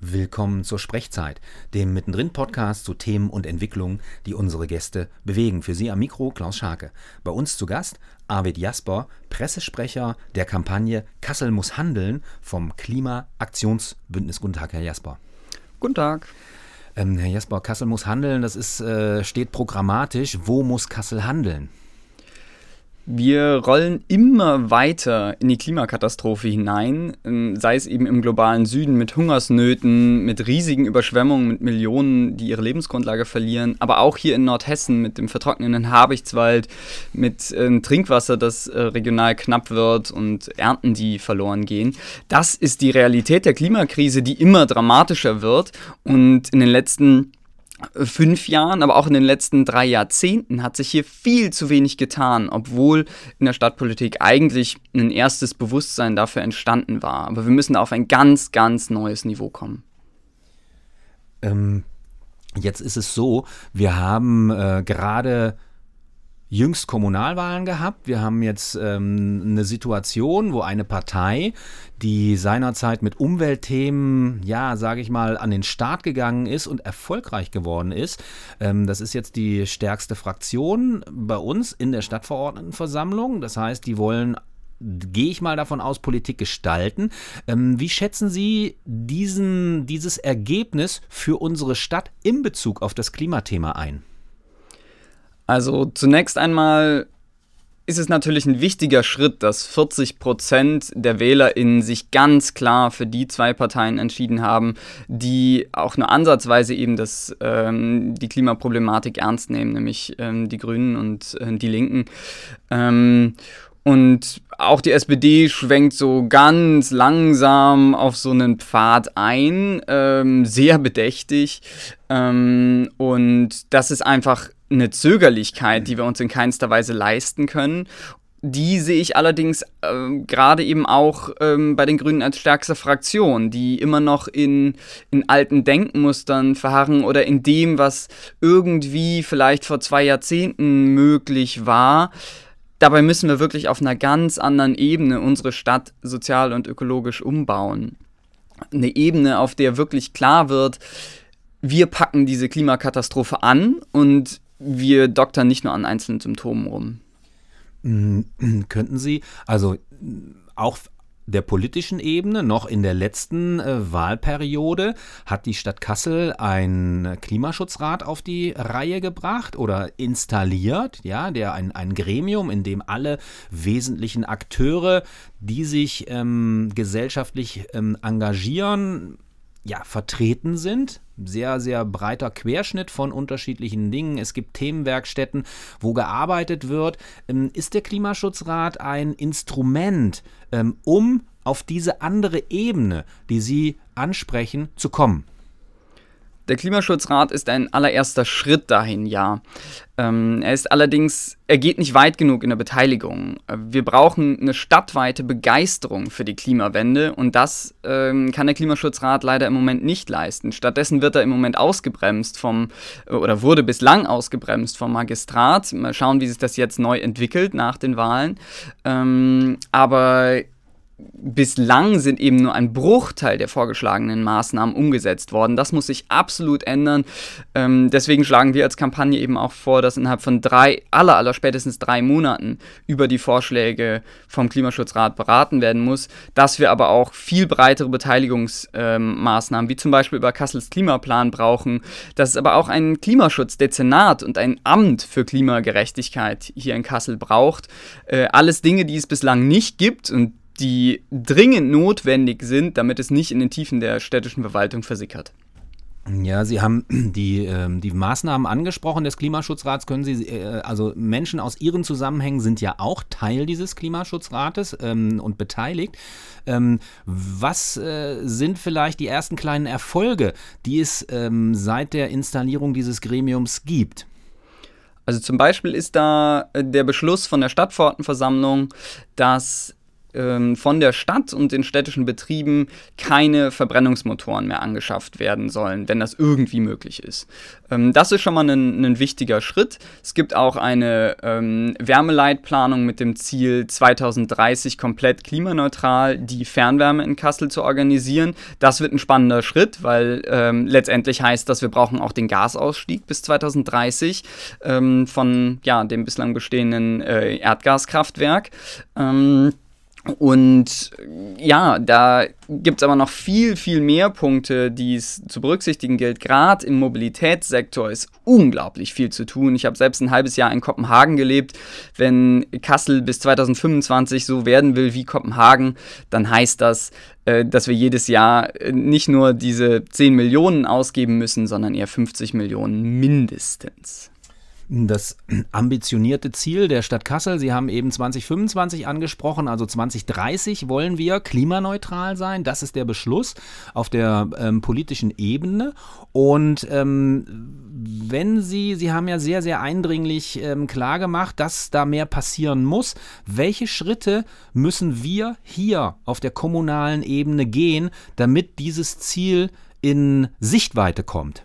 Willkommen zur Sprechzeit, dem Mittendrin-Podcast zu Themen und Entwicklungen, die unsere Gäste bewegen. Für Sie am Mikro Klaus Scharke. Bei uns zu Gast Arvid Jasper, Pressesprecher der Kampagne Kassel muss handeln vom Klimaaktionsbündnis. Guten Tag, Herr Jasper. Guten Tag. Herr Jasper, Kassel muss handeln, das steht programmatisch. Wo muss Kassel handeln? Wir rollen immer weiter in die Klimakatastrophe hinein, sei es eben im globalen Süden mit Hungersnöten, mit riesigen Überschwemmungen, mit Millionen, die ihre Lebensgrundlage verlieren, aber auch hier in Nordhessen mit dem vertrocknenden Habichtswald, mit Trinkwasser, das regional knapp wird und Ernten, die verloren gehen. Das ist die Realität der Klimakrise, die immer dramatischer wird und in den letzten 5 Jahren, aber auch in den letzten 3 Jahrzehnten hat sich hier viel zu wenig getan, obwohl in der Stadtpolitik eigentlich ein erstes Bewusstsein dafür entstanden war. Aber wir müssen auf ein ganz, ganz neues Niveau kommen. Jetzt ist es so, wir haben gerade jüngst Kommunalwahlen gehabt. Wir haben jetzt eine Situation, wo eine Partei, die seinerzeit mit Umweltthemen, ja, sage ich mal, an den Start gegangen ist und erfolgreich geworden ist. Das ist jetzt die stärkste Fraktion bei uns in der Stadtverordnetenversammlung. Das heißt, die wollen, gehe ich mal davon aus, Politik gestalten. Wie schätzen Sie dieses Ergebnis für unsere Stadt in Bezug auf das Klimathema ein? Also zunächst einmal ist es natürlich ein wichtiger Schritt, dass 40% der WählerInnen sich ganz klar für die 2 Parteien entschieden haben, die auch nur ansatzweise eben die Klimaproblematik ernst nehmen, nämlich die Grünen und die Linken. Und auch die SPD schwenkt so ganz langsam auf so einen Pfad ein, sehr bedächtig. Und das ist einfach eine Zögerlichkeit, die wir uns in keinster Weise leisten können. Die sehe ich allerdings gerade eben auch bei den Grünen als stärkste Fraktion, die immer noch in alten Denkmustern verharren oder in dem, was irgendwie vielleicht vor 2 Jahrzehnten möglich war. Dabei müssen wir wirklich auf einer ganz anderen Ebene unsere Stadt sozial und ökologisch umbauen. Eine Ebene, auf der wirklich klar wird, wir packen diese Klimakatastrophe an und wir doktern nicht nur an einzelnen Symptomen rum. Könnten Sie, also auch der politischen Ebene, noch in der letzten Wahlperiode hat die Stadt Kassel einen Klimaschutzrat auf die Reihe gebracht oder installiert, ja, ein Gremium, in dem alle wesentlichen Akteure, die sich gesellschaftlich engagieren, ja, vertreten sind. Sehr, sehr breiter Querschnitt von unterschiedlichen Dingen. Es gibt Themenwerkstätten, wo gearbeitet wird. Ist der Klimaschutzrat ein Instrument, um auf diese andere Ebene, die Sie ansprechen, zu kommen? Der Klimaschutzrat ist ein allererster Schritt dahin, ja. Er geht nicht weit genug in der Beteiligung. Wir brauchen eine stadtweite Begeisterung für die Klimawende und das kann der Klimaschutzrat leider im Moment nicht leisten. Stattdessen wird er im Moment wurde bislang ausgebremst vom Magistrat. Mal schauen, wie sich das jetzt neu entwickelt nach den Wahlen. Aber bislang sind eben nur ein Bruchteil der vorgeschlagenen Maßnahmen umgesetzt worden. Das muss sich absolut ändern. Deswegen schlagen wir als Kampagne eben auch vor, dass innerhalb von spätestens 3 Monaten über die Vorschläge vom Klimaschutzrat beraten werden muss, dass wir aber auch viel breitere Beteiligungsmaßnahmen, wie zum Beispiel über Kassels Klimaplan brauchen, dass es aber auch ein Klimaschutzdezernat und ein Amt für Klimagerechtigkeit hier in Kassel braucht. Alles Dinge, die es bislang nicht gibt und die dringend notwendig sind, damit es nicht in den Tiefen der städtischen Verwaltung versickert. Ja, Sie haben die Maßnahmen angesprochen des Klimaschutzrats. Also Menschen aus Ihren Zusammenhängen sind ja auch Teil dieses Klimaschutzrates und beteiligt. Was sind vielleicht die ersten kleinen Erfolge, die es seit der Installierung dieses Gremiums gibt? Also zum Beispiel ist da der Beschluss von der Stadtverordnetenversammlung, dass von der Stadt und den städtischen Betrieben keine Verbrennungsmotoren mehr angeschafft werden sollen, wenn das irgendwie möglich ist. Das ist schon mal ein wichtiger Schritt. Es gibt auch eine Wärmeleitplanung mit dem Ziel, 2030 komplett klimaneutral die Fernwärme in Kassel zu organisieren. Das wird ein spannender Schritt, weil letztendlich heißt das, wir brauchen auch den Gasausstieg bis 2030 von dem bislang bestehenden Erdgaskraftwerk. Und ja, da gibt es aber noch viel, viel mehr Punkte, die es zu berücksichtigen gilt. Gerade im Mobilitätssektor ist unglaublich viel zu tun. Ich habe selbst ein halbes Jahr in Kopenhagen gelebt. Wenn Kassel bis 2025 so werden will wie Kopenhagen, dann heißt das, dass wir jedes Jahr nicht nur diese 10 Millionen ausgeben müssen, sondern eher 50 Millionen mindestens. Das ambitionierte Ziel der Stadt Kassel, Sie haben eben 2025 angesprochen, also 2030 wollen wir klimaneutral sein. Das ist der Beschluss auf der politischen Ebene. Und wenn Sie haben ja sehr, sehr eindringlich klargemacht, dass da mehr passieren muss. Welche Schritte müssen wir hier auf der kommunalen Ebene gehen, damit dieses Ziel in Sichtweite kommt?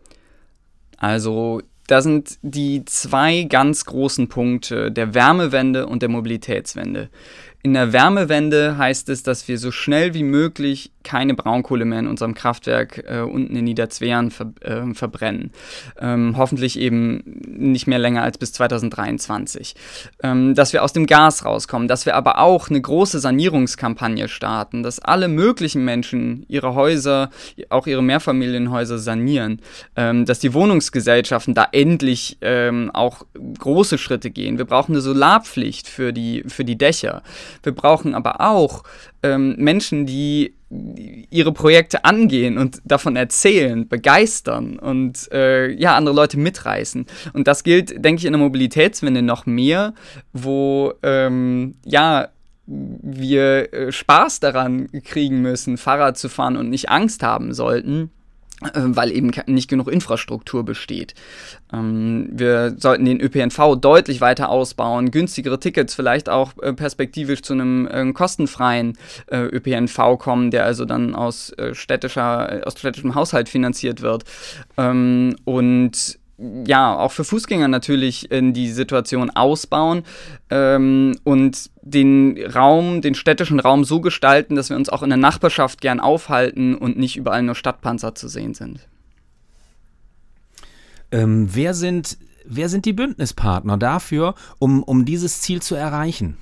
Also da sind die zwei ganz großen Punkte der Wärmewende und der Mobilitätswende. In der Wärmewende heißt es, dass wir so schnell wie möglich keine Braunkohle mehr in unserem Kraftwerk unten in Niederzweren verbrennen. Hoffentlich eben nicht mehr länger als bis 2023. Dass wir aus dem Gas rauskommen, dass wir aber auch eine große Sanierungskampagne starten, dass alle möglichen Menschen ihre Häuser, auch ihre Mehrfamilienhäuser sanieren, dass die Wohnungsgesellschaften da endlich auch große Schritte gehen. Wir brauchen eine Solarpflicht für die Dächer. Wir brauchen aber auch Menschen, die ihre Projekte angehen und davon erzählen, begeistern und andere Leute mitreißen. Und das gilt, denke ich, in der Mobilitätswende noch mehr, wo wir Spaß daran kriegen müssen, Fahrrad zu fahren und nicht Angst haben sollten, weil eben nicht genug Infrastruktur besteht. Wir sollten den ÖPNV deutlich weiter ausbauen, günstigere Tickets, vielleicht auch perspektivisch zu einem kostenfreien ÖPNV kommen, der also dann aus städtischem Haushalt finanziert wird. Und ja, auch für Fußgänger natürlich die Situation ausbauen und den städtischen Raum so gestalten, dass wir uns auch in der Nachbarschaft gern aufhalten und nicht überall nur Stadtpanzer zu sehen sind. Wer sind die Bündnispartner dafür, um dieses Ziel zu erreichen?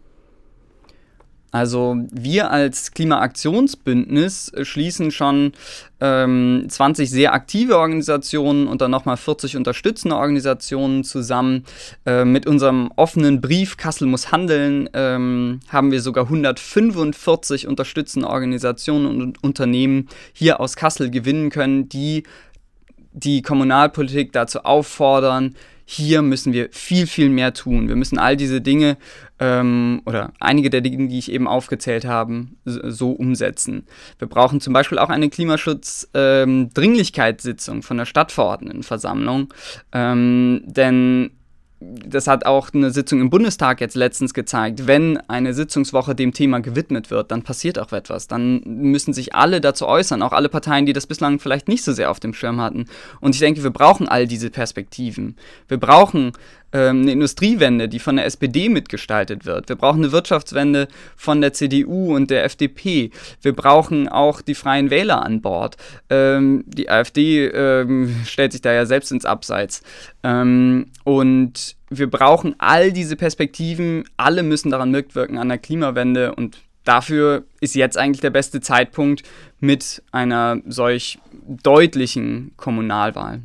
Also wir als Klimaaktionsbündnis schließen schon 20 sehr aktive Organisationen und dann nochmal 40 unterstützende Organisationen zusammen. Mit unserem offenen Brief Kassel muss handeln haben wir sogar 145 unterstützende Organisationen und Unternehmen hier aus Kassel gewinnen können, die Kommunalpolitik dazu auffordern, hier müssen wir viel, viel mehr tun. Wir müssen all diese Dinge oder einige der Dinge, die ich eben aufgezählt habe, so umsetzen. Wir brauchen zum Beispiel auch eine Klimaschutz-Dringlichkeitssitzung von der Stadtverordnetenversammlung, denn das hat auch eine Sitzung im Bundestag jetzt letztens gezeigt. Wenn eine Sitzungswoche dem Thema gewidmet wird, dann passiert auch etwas. Dann müssen sich alle dazu äußern, auch alle Parteien, die das bislang vielleicht nicht so sehr auf dem Schirm hatten. Und ich denke, wir brauchen all diese Perspektiven. Wir brauchen eine Industriewende, die von der SPD mitgestaltet wird. Wir brauchen eine Wirtschaftswende von der CDU und der FDP. Wir brauchen auch die Freien Wähler an Bord. Die AfD stellt sich da ja selbst ins Abseits. Und wir brauchen all diese Perspektiven. Alle müssen daran mitwirken an der Klimawende. Und dafür ist jetzt eigentlich der beste Zeitpunkt mit einer solch deutlichen Kommunalwahl.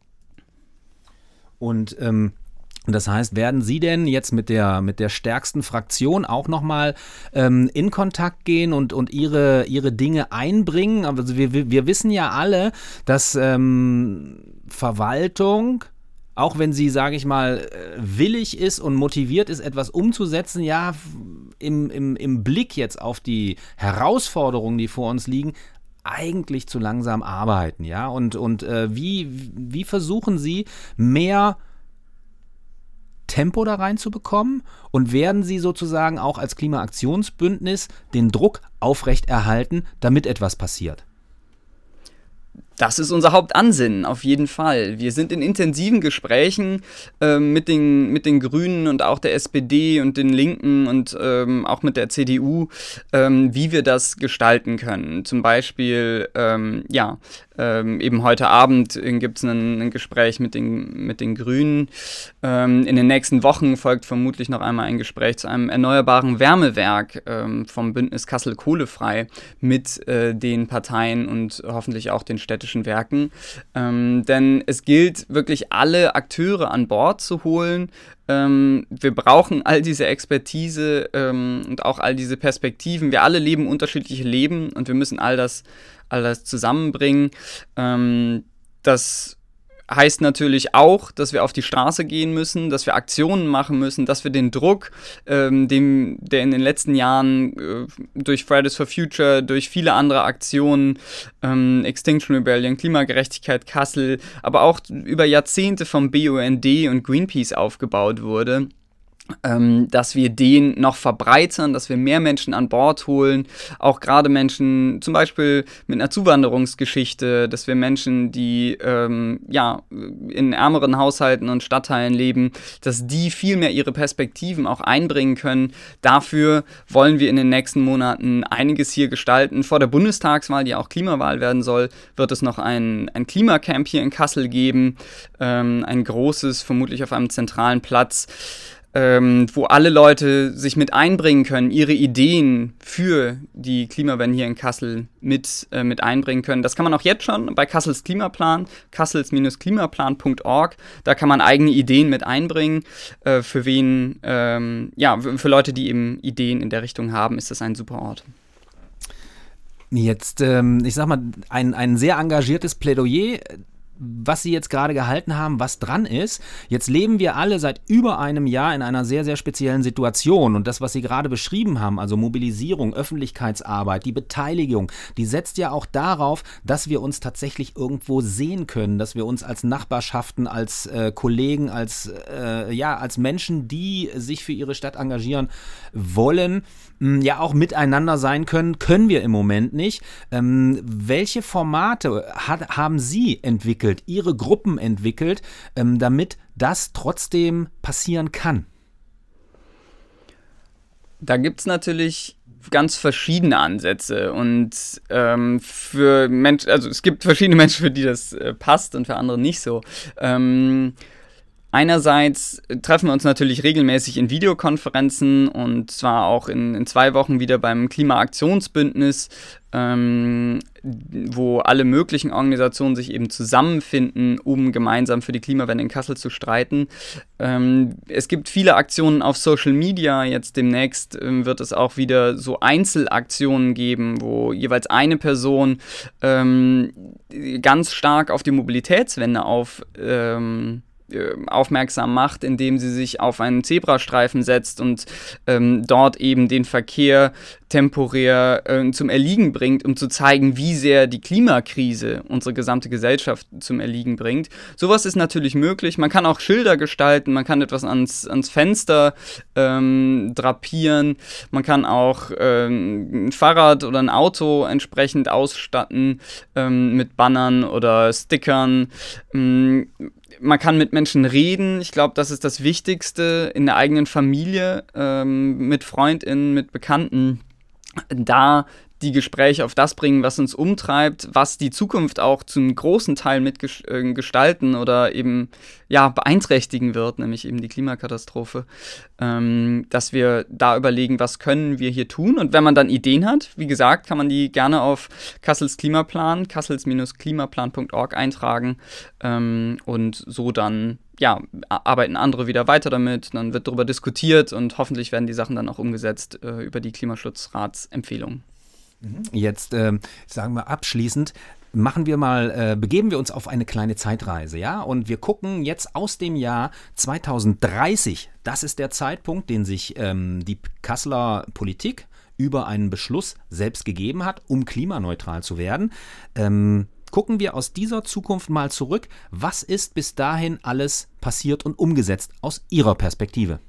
Und das heißt, werden Sie denn jetzt mit der stärksten Fraktion auch nochmal in Kontakt gehen und Ihre Dinge einbringen? Also wir wissen ja alle, dass Verwaltung, auch wenn sie, sage ich mal, willig ist und motiviert ist, etwas umzusetzen, ja, im Blick jetzt auf die Herausforderungen, die vor uns liegen, eigentlich zu langsam arbeiten, ja? Und wie versuchen Sie, mehr Tempo da reinzubekommen? Und werden Sie sozusagen auch als Klimaaktionsbündnis den Druck aufrechterhalten, damit etwas passiert? Das ist unser Hauptansinnen, auf jeden Fall. Wir sind in intensiven Gesprächen mit den Grünen und auch der SPD und den Linken und auch mit der CDU, wie wir das gestalten können. Zum Beispiel, eben heute Abend gibt es ein Gespräch mit den Grünen. In den nächsten Wochen folgt vermutlich noch einmal ein Gespräch zu einem erneuerbaren Wärmewerk vom Bündnis Kassel Kohlefrei mit den Parteien und hoffentlich auch den städtischen Werken. Denn es gilt wirklich, alle Akteure an Bord zu holen. Wir brauchen all diese Expertise und auch all diese Perspektiven. Wir alle leben unterschiedliche Leben und wir müssen all das zusammenbringen. Das heißt natürlich auch, dass wir auf die Straße gehen müssen, dass wir Aktionen machen müssen, dass wir den Druck, der in den letzten Jahren durch Fridays for Future, durch viele andere Aktionen, Extinction Rebellion, Klimagerechtigkeit Kassel, aber auch über Jahrzehnte vom BUND und Greenpeace aufgebaut wurde, dass wir den noch verbreitern, dass wir mehr Menschen an Bord holen, auch gerade Menschen zum Beispiel mit einer Zuwanderungsgeschichte, dass wir Menschen, die in ärmeren Haushalten und Stadtteilen leben, dass die viel mehr ihre Perspektiven auch einbringen können. Dafür wollen wir in den nächsten Monaten einiges hier gestalten. Vor der Bundestagswahl, die auch Klimawahl werden soll, wird es noch ein Klimacamp hier in Kassel geben, ein großes, vermutlich auf einem zentralen Platz, wo alle Leute sich mit einbringen können, ihre Ideen für die Klimawende hier in Kassel mit einbringen können. Das kann man auch jetzt schon bei Kassels Klimaplan, kassels-klimaplan.org. Da kann man eigene Ideen mit einbringen. Für Leute, die eben Ideen in der Richtung haben, ist das ein super Ort. Jetzt, ich sag mal, ein sehr engagiertes Plädoyer, was Sie jetzt gerade gehalten haben, was dran ist. Jetzt leben wir alle seit über einem Jahr in einer sehr, sehr speziellen Situation. Und das, was Sie gerade beschrieben haben, also Mobilisierung, Öffentlichkeitsarbeit, die Beteiligung, die setzt ja auch darauf, dass wir uns tatsächlich irgendwo sehen können, dass wir uns als Nachbarschaften, als Kollegen, als Menschen, die sich für ihre Stadt engagieren wollen, ja auch miteinander sein können wir im Moment nicht. Welche Formate haben Sie entwickelt, Ihre Gruppen entwickelt, damit das trotzdem passieren kann? Da gibt es natürlich ganz verschiedene Ansätze und es gibt verschiedene Menschen, für die das passt und für andere nicht so. Einerseits treffen wir uns natürlich regelmäßig in Videokonferenzen und zwar auch in 2 Wochen wieder beim Klimaaktionsbündnis, wo alle möglichen Organisationen sich eben zusammenfinden, um gemeinsam für die Klimawende in Kassel zu streiten. Es gibt viele Aktionen auf Social Media. Jetzt demnächst wird es auch wieder so Einzelaktionen geben, wo jeweils eine Person ganz stark auf die Mobilitätswende aufmerksam macht, indem sie sich auf einen Zebrastreifen setzt und dort eben den Verkehr temporär zum Erliegen bringt, um zu zeigen, wie sehr die Klimakrise unsere gesamte Gesellschaft zum Erliegen bringt. Sowas ist natürlich möglich. Man kann auch Schilder gestalten, man kann etwas ans Fenster drapieren, man kann auch ein Fahrrad oder ein Auto entsprechend ausstatten mit Bannern oder Stickern. Man kann mit Menschen reden. Ich glaube, das ist das Wichtigste in der eigenen Familie, mit FreundInnen, mit Bekannten. Da die Gespräche auf das bringen, was uns umtreibt, was die Zukunft auch zum großen Teil mitgestalten oder eben beeinträchtigen wird, nämlich eben die Klimakatastrophe, dass wir da überlegen, was können wir hier tun. Und wenn man dann Ideen hat, wie gesagt, kann man die gerne auf Kassels Klimaplan, kassels-klimaplan.org eintragen und so dann arbeiten andere wieder weiter damit, dann wird darüber diskutiert und hoffentlich werden die Sachen dann auch umgesetzt über die Klimaschutzratsempfehlungen. Jetzt sagen wir abschließend, begeben wir uns auf eine kleine Zeitreise, ja? Und wir gucken jetzt aus dem Jahr 2030. Das ist der Zeitpunkt, den sich die Kasseler Politik über einen Beschluss selbst gegeben hat, um klimaneutral zu werden. Gucken wir aus dieser Zukunft mal zurück. Was ist bis dahin alles passiert und umgesetzt aus Ihrer Perspektive?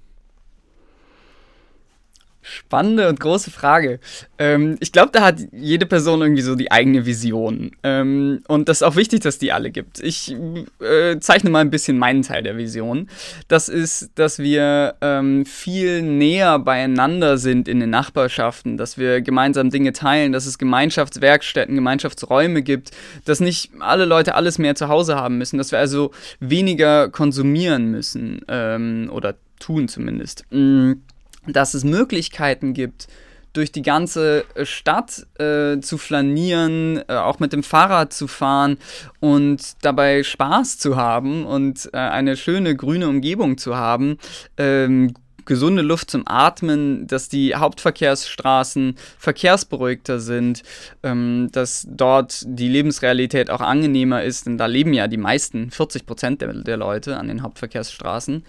Spannende und große Frage. Ich glaube, da hat jede Person irgendwie so die eigene Vision. Und das ist auch wichtig, dass die alle gibt. Ich zeichne mal ein bisschen meinen Teil der Vision. Das ist, dass wir viel näher beieinander sind in den Nachbarschaften, dass wir gemeinsam Dinge teilen, dass es Gemeinschaftswerkstätten, Gemeinschaftsräume gibt, dass nicht alle Leute alles mehr zu Hause haben müssen, dass wir also weniger konsumieren müssen oder tun zumindest. Dass es Möglichkeiten gibt, durch die ganze Stadt zu flanieren, auch mit dem Fahrrad zu fahren und dabei Spaß zu haben und eine schöne grüne Umgebung zu haben, gesunde Luft zum Atmen, dass die Hauptverkehrsstraßen verkehrsberuhigter sind, dass dort die Lebensrealität auch angenehmer ist, denn da leben ja die meisten, 40% der Leute an den Hauptverkehrsstraßen.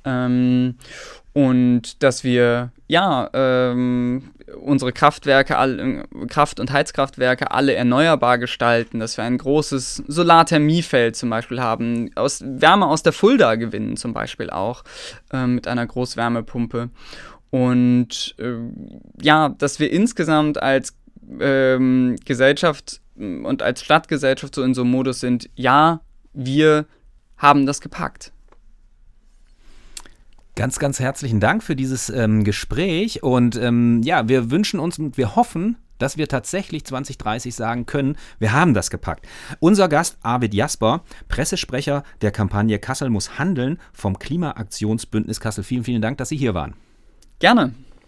Und dass wir unsere Kraftwerke, Kraft- und Heizkraftwerke alle erneuerbar gestalten, dass wir ein großes Solarthermiefeld zum Beispiel haben, Wärme aus der Fulda gewinnen zum Beispiel auch mit einer Großwärmepumpe. Und dass wir insgesamt als Gesellschaft und als Stadtgesellschaft so in so einem Modus sind, ja, wir haben das gepackt. Ganz, ganz herzlichen Dank für dieses Gespräch und wir wünschen uns und wir hoffen, dass wir tatsächlich 2030 sagen können, wir haben das gepackt. Unser Gast Arvid Jasper, Pressesprecher der Kampagne Kassel muss handeln vom Klimaaktionsbündnis Kassel. Vielen, vielen Dank, dass Sie hier waren. Gerne.